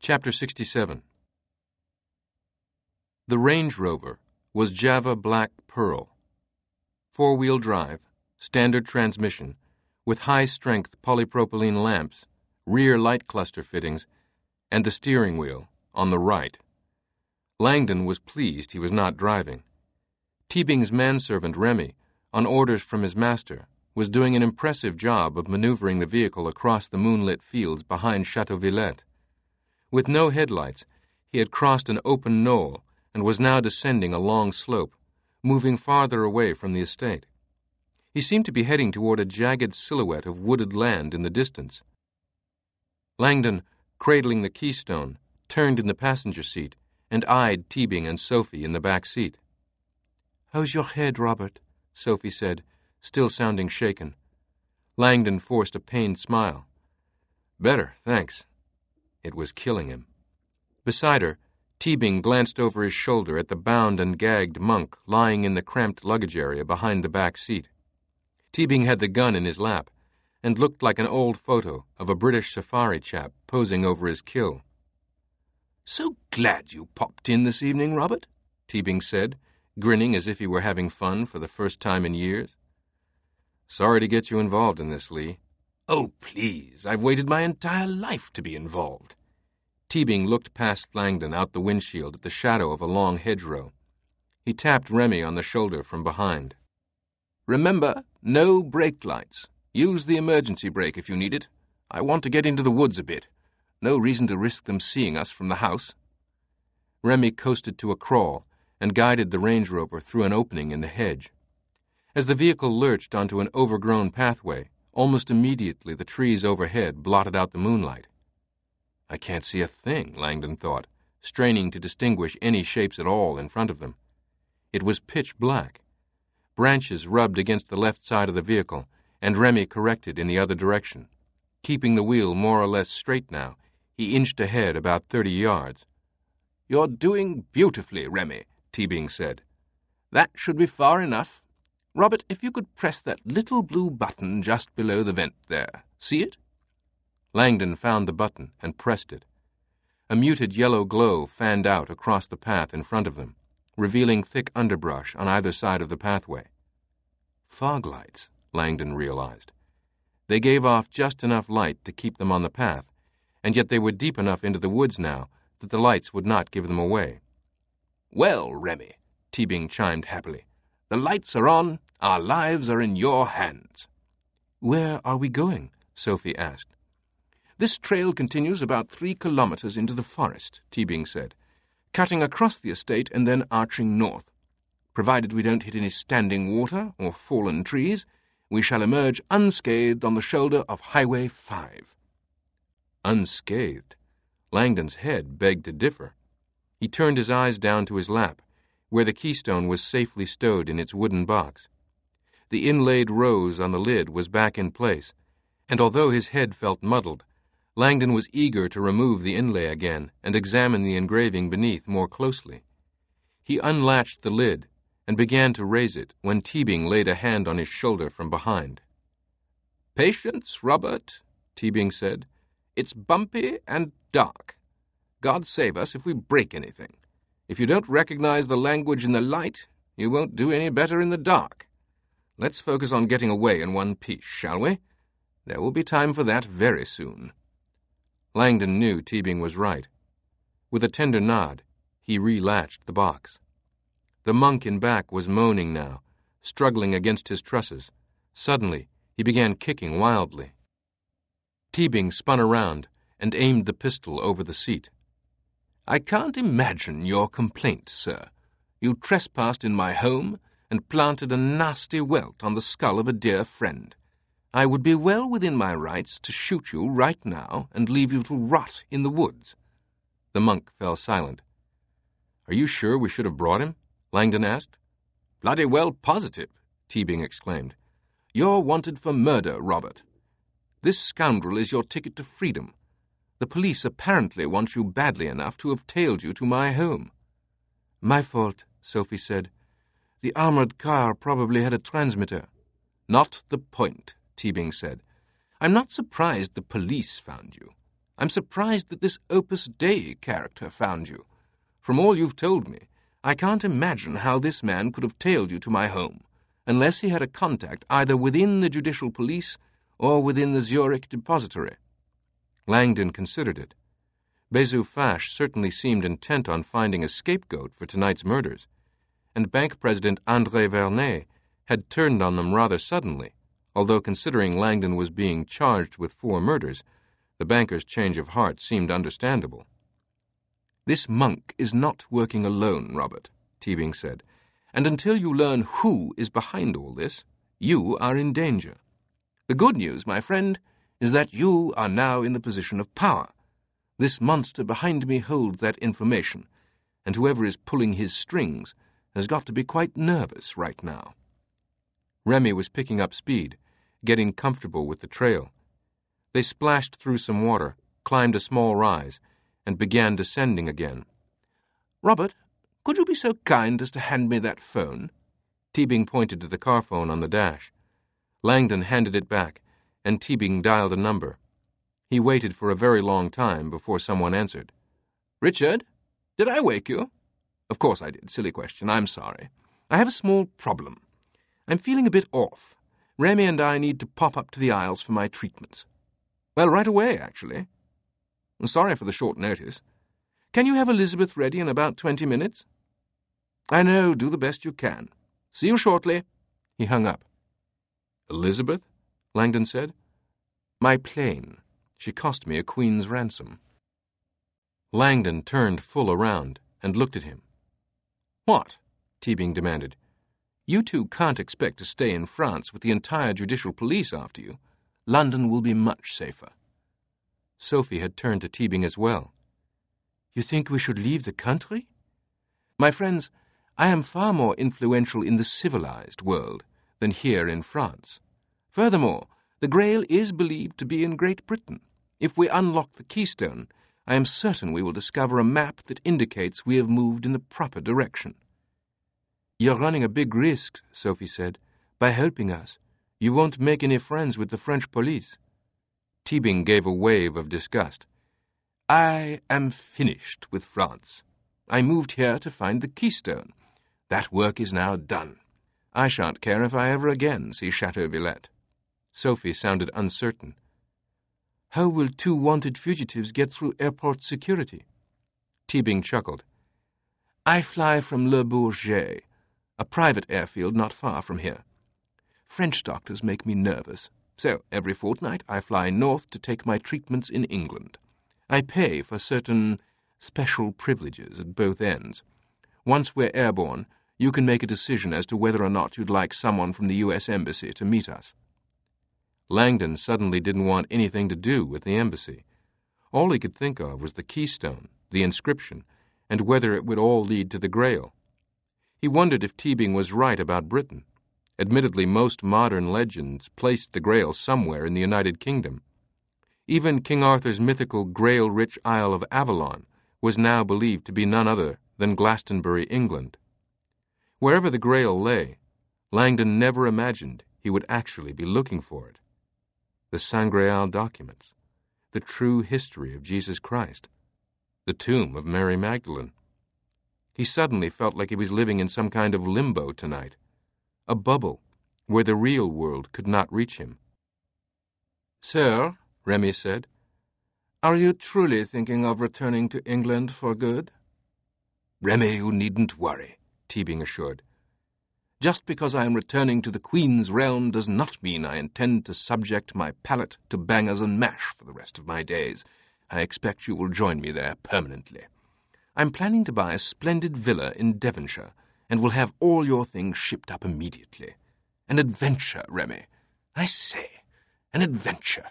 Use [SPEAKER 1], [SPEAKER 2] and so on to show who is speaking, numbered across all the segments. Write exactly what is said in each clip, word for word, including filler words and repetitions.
[SPEAKER 1] Chapter sixty-seven. The Range Rover was Java Black Pearl. Four-wheel drive, standard transmission, with high-strength polypropylene lamps, rear light cluster fittings, and the steering wheel on the right. Langdon was pleased he was not driving. Teabing's manservant Remy, on orders from his master, was doing an impressive job of maneuvering the vehicle across the moonlit fields behind Chateau Villette. With no headlights, he had crossed an open knoll and was now descending a long slope, moving farther away from the estate. He seemed to be heading toward a jagged silhouette of wooded land in the distance. Langdon, cradling the keystone, turned in the passenger seat and eyed Teabing and Sophie in the back seat. "How's your head, Robert?" Sophie said, still sounding shaken. Langdon forced a pained smile. "Better, thanks." It was killing him. Beside her, Teabing glanced over his shoulder at the bound and gagged monk lying in the cramped luggage area behind the back seat. Teabing had the gun in his lap and looked like an old photo of a British safari chap posing over his kill. "So glad you popped in this evening, Robert," Teabing said, grinning as if he were having fun for the first time in years. "Sorry to get you involved in this, Lee." "Oh, please, I've waited my entire life to be involved." Teabing looked past Langdon out the windshield at the shadow of a long hedgerow. He tapped Remy on the shoulder from behind. "Remember, no brake lights. Use the emergency brake if you need it. I want to get into the woods a bit. No reason to risk them seeing us from the house." Remy coasted to a crawl and guided the Range Rover through an opening in the hedge. As the vehicle lurched onto an overgrown pathway, almost immediately the trees overhead blotted out the moonlight. "I can't see a thing," Langdon thought, straining to distinguish any shapes at all in front of them. It was pitch black. Branches rubbed against the left side of the vehicle, and Remy corrected in the other direction. Keeping the wheel more or less straight now, he inched ahead about thirty yards. "You're doing beautifully, Remy," Teabing said. "That should be far enough. Robert, if you could press that little blue button just below the vent there. See it?" Langdon found the button and pressed it. A muted yellow glow fanned out across the path in front of them, revealing thick underbrush on either side of the pathway. Fog lights, Langdon realized. They gave off just enough light to keep them on the path, and yet they were deep enough into the woods now that the lights would not give them away. "Well, Remy," Teabing chimed happily, "the lights are on. Our lives are in your hands." "Where are we going?" Sophie asked. "This trail continues about three kilometers into the forest," Teabing said, "cutting across the estate and then arching north. Provided we don't hit any standing water or fallen trees, we shall emerge unscathed on the shoulder of Highway five. Unscathed? Langdon's head begged to differ. He turned his eyes down to his lap, where the keystone was safely stowed in its wooden box. The inlaid rose on the lid was back in place, and although his head felt muddled, Langdon was eager to remove the inlay again and examine the engraving beneath more closely. He unlatched the lid and began to raise it when Teabing laid a hand on his shoulder from behind. "Patience, Robert," Teabing said. "It's bumpy and dark. God save us if we break anything. If you don't recognize the language in the light, you won't do any better in the dark. Let's focus on getting away in one piece, shall we? There will be time for that very soon." Langdon knew Teabing was right. With a tender nod, he relatched the box. The monk in back was moaning now, struggling against his trusses. Suddenly, he began kicking wildly. Teabing spun around and aimed the pistol over the seat. "I can't imagine your complaint, sir. You trespassed in my home and planted a nasty welt on the skull of a dear friend. I would be well within my rights to shoot you right now and leave you to rot in the woods." The monk fell silent. "Are you sure we should have brought him?" Langdon asked. "Bloody well positive," Teabing exclaimed. "You're wanted for murder, Robert. This scoundrel is your ticket to freedom. The police apparently want you badly enough to have tailed you to my home." "My fault," Sophie said. "The armored car probably had a transmitter." "Not the point," Teabing said. "I'm not surprised the police found you. I'm surprised that this Opus Dei character found you. From all you've told me, I can't imagine how this man could have tailed you to my home, unless he had a contact either within the judicial police or within the Zurich depository." Langdon considered it. Bezu Fache certainly seemed intent on finding a scapegoat for tonight's murders, and Bank President André Vernet had turned on them rather suddenly, although considering Langdon was being charged with four murders, the banker's change of heart seemed understandable. "This monk is not working alone, Robert," Teabing said, "and until you learn who is behind all this, you are in danger. The good news, my friend, is that you are now in the position of power. This monster behind me holds that information, and whoever is pulling his strings has got to be quite nervous right now." Remy was picking up speed, getting comfortable with the trail. They splashed through some water, climbed a small rise, and began descending again. "Robert, could you be so kind as to hand me that phone?" Teabing pointed to the car phone on the dash. Langdon handed it back, and Teabing dialed a number. He waited for a very long time before someone answered. "Richard, did I wake you?" "Of course I did. Silly question. I'm sorry. I have a small problem. I'm feeling a bit off. Remy and I need to pop up to the Isles for my treatments." "Well, right away, actually." "Sorry for the short notice. Can you have Elizabeth ready in about twenty minutes?" "I know. Do the best you can. See you shortly." He hung up. "Elizabeth?" Langdon said. "My plane. She cost me a queen's ransom." Langdon turned full around and looked at him. "What?" Teabing demanded. "You two can't expect to stay in France with the entire judicial police after you. London will be much safer." Sophie had turned to Teabing as well. "You think we should leave the country?" "My friends, I am far more influential in the civilized world than here in France. Furthermore, the Grail is believed to be in Great Britain. If we unlock the keystone, I am certain we will discover a map that indicates we have moved in the proper direction." "You're running a big risk," Sophie said. "By helping us, you won't make any friends with the French police." Teabing gave a wave of disgust. "I am finished with France. I moved here to find the keystone. That work is now done. I shan't care if I ever again see Chateau Villette." Sophie sounded uncertain. "How will two wanted fugitives get through airport security?" Teabing chuckled. "I fly from Le Bourget, a private airfield not far from here. French doctors make me nervous, so every fortnight I fly north to take my treatments in England. I pay for certain special privileges at both ends. Once we're airborne, you can make a decision as to whether or not you'd like someone from the U S Embassy to meet us." Langdon suddenly didn't want anything to do with the embassy. All he could think of was the keystone, the inscription, and whether it would all lead to the Grail. He wondered if Teabing was right about Britain. Admittedly, most modern legends placed the Grail somewhere in the United Kingdom. Even King Arthur's mythical Grail-rich Isle of Avalon was now believed to be none other than Glastonbury, England. Wherever the Grail lay, Langdon never imagined he would actually be looking for it. The Sangreal documents, the true history of Jesus Christ, the tomb of Mary Magdalene. He suddenly felt like he was living in some kind of limbo tonight, a bubble where the real world could not reach him. "Sir," Remy said, "are you truly thinking of returning to England for good?" "Remy, you needn't worry," Teabing assured. "Just because I am returning to the Queen's realm does not mean I intend to subject my palate to bangers and mash for the rest of my days. I expect you will join me there permanently. I'm planning to buy a splendid villa in Devonshire, and will have all your things shipped up immediately. An adventure, Remy. I say, an adventure."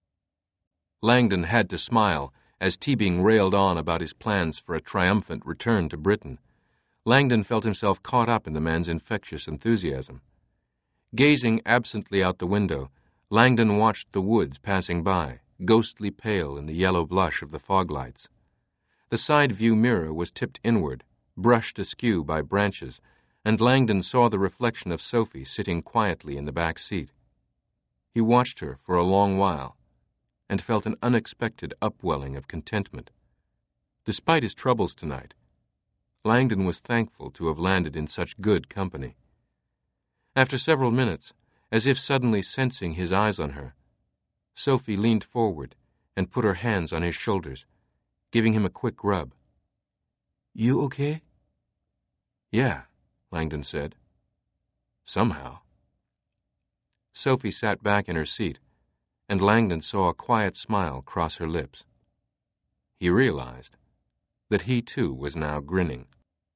[SPEAKER 1] Langdon had to smile as Teabing railed on about his plans for a triumphant return to Britain. Langdon felt himself caught up in the man's infectious enthusiasm. Gazing absently out the window, Langdon watched the woods passing by, ghostly pale in the yellow blush of the fog lights. The side view mirror was tipped inward, brushed askew by branches, and Langdon saw the reflection of Sophie sitting quietly in the back seat. He watched her for a long while, and felt an unexpected upwelling of contentment. Despite his troubles tonight, Langdon was thankful to have landed in such good company. After several minutes, as if suddenly sensing his eyes on her, Sophie leaned forward and put her hands on his shoulders, giving him a quick rub. "You okay?" "Yeah," Langdon said. "Somehow." Sophie sat back in her seat, and Langdon saw a quiet smile cross her lips. He realized that he too was now grinning.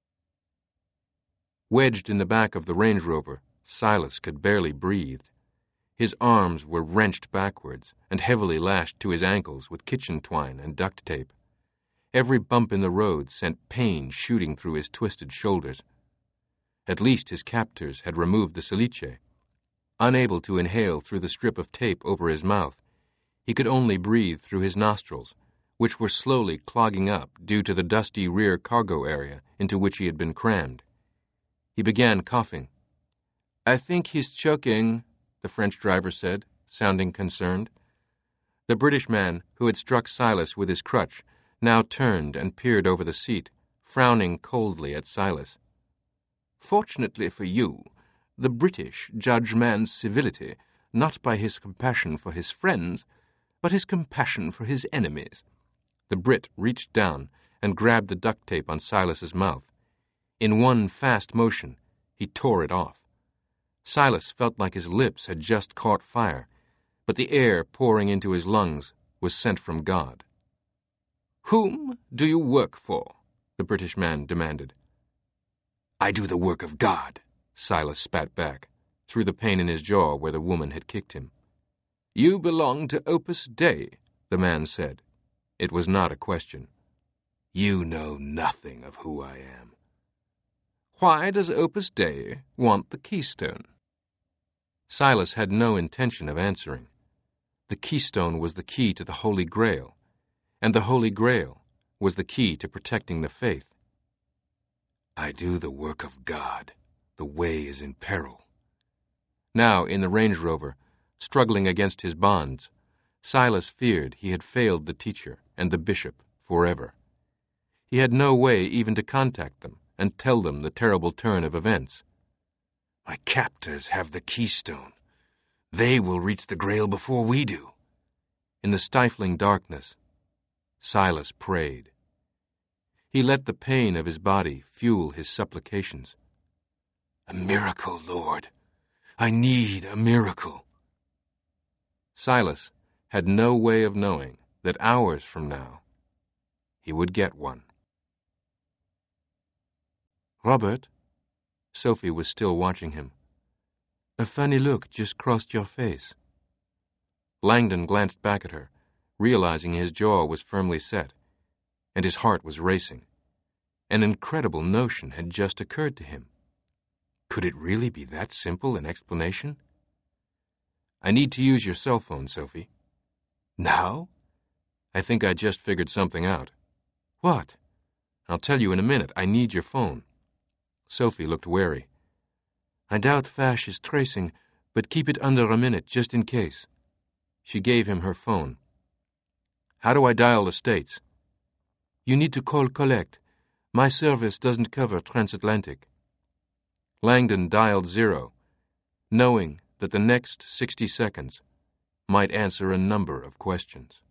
[SPEAKER 1] Wedged in the back of the Range Rover, Silas could barely breathe. His arms were wrenched backwards and heavily lashed to his ankles with kitchen twine and duct tape. Every bump in the road sent pain shooting through his twisted shoulders. At least his captors had removed the caliche. Unable to inhale through the strip of tape over his mouth, he could only breathe through his nostrils, which were slowly clogging up due to the dusty rear cargo area into which he had been crammed. He began coughing. "I think he's choking," the French driver said, sounding concerned. The British man, who had struck Silas with his crutch, now turned and peered over the seat, frowning coldly at Silas. "Fortunately for you, the British judge man's civility not by his compassion for his friends, but his compassion for his enemies." The Brit reached down and grabbed the duct tape on Silas's mouth. In one fast motion, he tore it off. Silas felt like his lips had just caught fire, but the air pouring into his lungs was sent from God. "Whom do you work for?" the British man demanded. "I do the work of God," Silas spat back, through the pain in his jaw where the woman had kicked him. "You belong to Opus Dei," the man said. It was not a question. "You know nothing of who I am." "Why does Opus Dei want the keystone?" Silas had no intention of answering. The keystone was the key to the Holy Grail, and the Holy Grail was the key to protecting the faith. "I do the work of God. The way is in peril." Now, in the Range Rover, struggling against his bonds, Silas feared he had failed the teacher and the bishop forever. He had no way even to contact them and tell them the terrible turn of events. "My captors have the keystone. They will reach the Grail before we do." In the stifling darkness, Silas prayed. He let the pain of his body fuel his supplications. "A miracle, Lord. I need a miracle." Silas had no way of knowing that hours from now he would get one. "Robert," Sophie was still watching him, "a funny look just crossed your face." Langdon glanced back at her, realizing his jaw was firmly set, and his heart was racing. An incredible notion had just occurred to him. Could it really be that simple an explanation? "I need to use your cell phone, Sophie." "Now?" "I think I just figured something out." "What?" "I'll tell you in a minute. I need your phone." Sophie looked wary. "I doubt Fash is tracing, but keep it under a minute just in case." She gave him her phone. "How do I dial the States?" "You need to call Collect. My service doesn't cover transatlantic." Langdon dialed zero, knowing that the next sixty seconds might answer a number of questions.